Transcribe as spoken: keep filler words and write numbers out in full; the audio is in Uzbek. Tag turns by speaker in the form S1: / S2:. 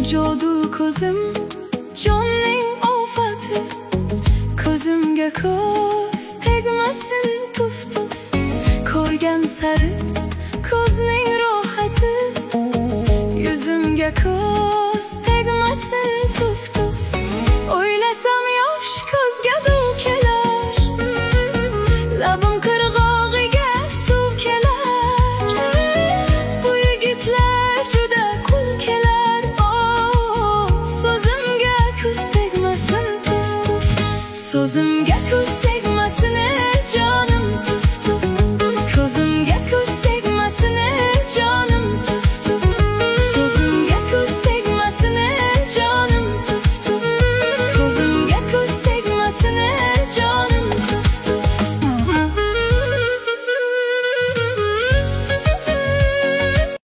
S1: jodu ko'zim jonning ofati, ko'zimga ko'z tegmasin tuf tuf, ko'rgan sari ko'zning rohati, yuzimga ko'z